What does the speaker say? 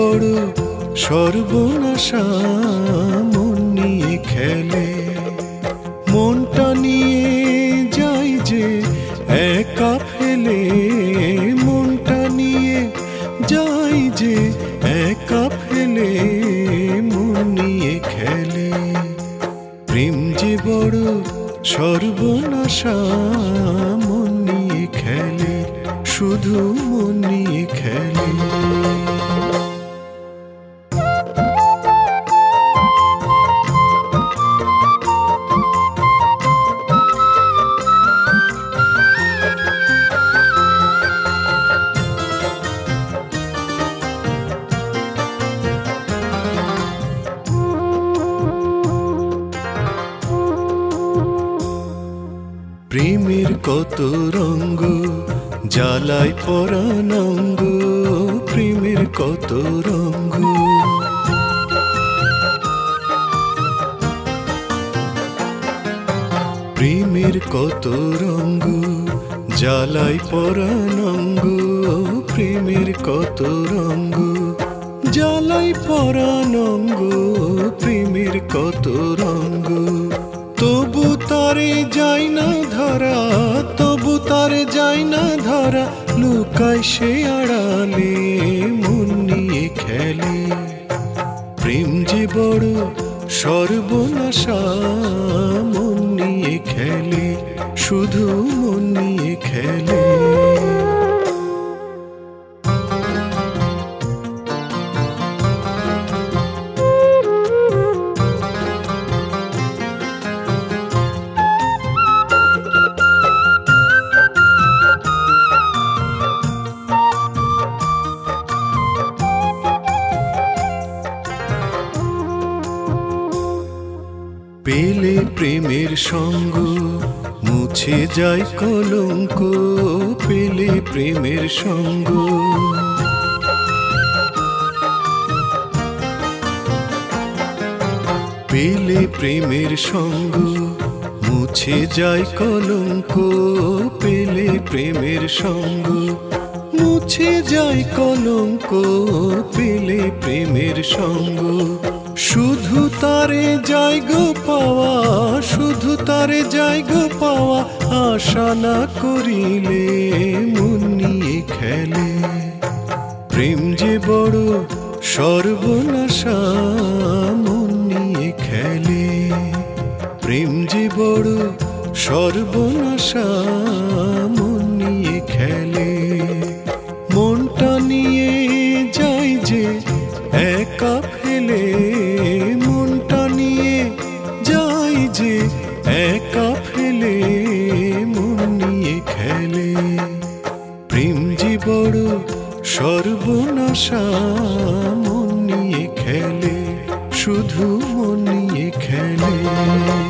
বড় সর্বনাশা মন নিয়ে খেলে। মনটা নিয়ে যাই যে একা ফেলে, মনটা নিয়ে যাই যে একা ফেলে, মন নিয়ে খেলে। প্রেম যে বড় সর্বনাশা মন নিয়ে খেলে, শুধু মন নিয়ে খেলে। প্রেমের কত রঙ্গ জ্বালায় পরানঙ্গ, প্রেমের কত রঙ্গ। প্রেমের কত রঙ্গ জ্বালায় পরানঙ্গ, প্রেমের কত রঙ্গ জ্বালায় পরানঙ্গ, প্রেমের কত রঙ্গ। তবু তারে যাই না ধরা, তবু তারে যাই না ধরা, লুকায় সে আড়ালে মন নিয়ে খেলে। প্রেম যে বড় সর্বনাশা মন নিয়ে খেলে, শুধু মন নিয়ে খেলে। পেলে প্রেমের সঙ্গ মুছে যায় কলঙ্ক, পেলে প্রেমের সঙ্গ। পেলে প্রেমের সঙ্গ মুছে যায় কলঙ্ক, পেলে প্রেমের সঙ্গ মুছে যায় কলঙ্ক, পেলে প্রেমের সঙ্গ। শুধু তারে যাই গো পাওয়া, শুধু তারে যাই গো পাওয়া, আশা না করিলে মন নিয়ে খেলে। প্রেম যে বড় সর্বনাশা মন নিয়ে খেলে, প্রেম যে বড় সর্বনাশা মন নিয়ে খেলে। মনটা নিয়ে যাই যে একা ফেলে, মনটা নিয়ে যাই যে একা ফেলে, মন নিয়ে খেলে। প্রেম যে বড় সর্বনাশা মন নিয়ে খেলে, শুধু মন নিয়ে খেলে।